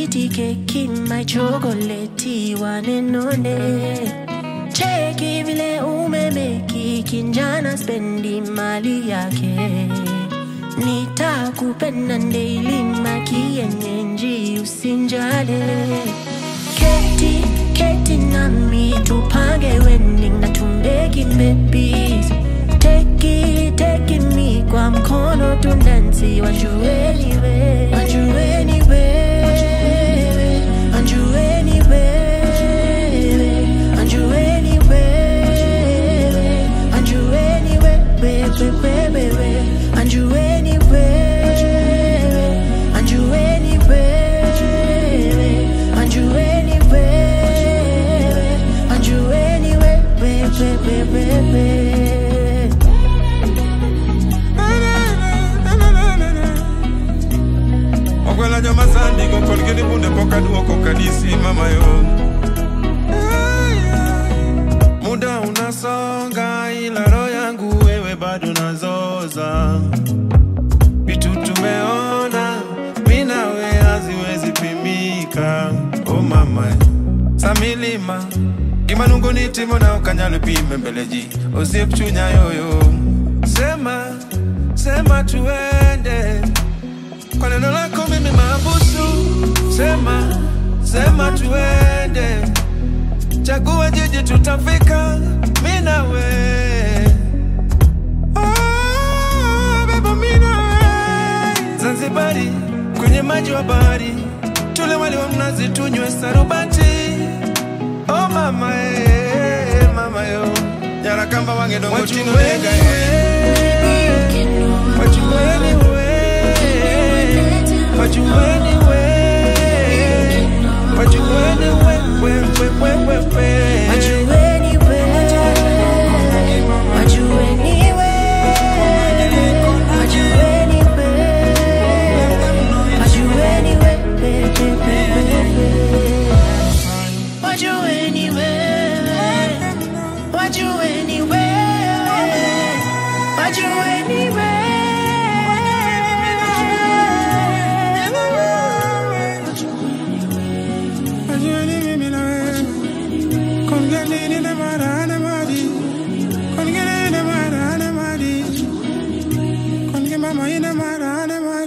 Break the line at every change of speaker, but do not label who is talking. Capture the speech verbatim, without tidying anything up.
sweetie cake, my chocolate, one and only. Cheki vile umemeki kinjana spendi mali yake. Nitakupenda daily makienyeji usinjale. Keti, keti nami tupange wedding na tumbeki babies. Teki, teki mi kwa mkono tundansi wajueni we, wajueni we, wajueni we, wajueni we, wajueni we, we, we, we, we, we, wajueni we, wajueni we, wajueni we, wajueni we, we, we, we, we.
Okwela joma sandi go kolgeni bunde poka duoko kanisi mama yo. Muda unasonga ila roho yangu wewe bado nazoza. Vitu tumeona mimi nawe haziwezi pimika. Oh mama samilima Gimanungu nitimo na ukanyalo pime mbeleji Osiepchunya yoyo. Sema, sema tuende kwa neno lako mimi mabusu. Sema, sema tuende chagua jiji tutafika mimi nawe. Oh, beba mimi nawe Zanzibari kwenye maji wa bahari. Tule wali wa mnazi tunywe sarubati. Oh mama eh, mama yo Nyara kamba wange dongo chino nega eh. What you anyway, what you anyway, what you anyway, where, where, where, where, where.
What you anyway, what you anyway, what you anyway, what you anyway, what you anyway, what you anyway, what you anyway.
Mama ina marana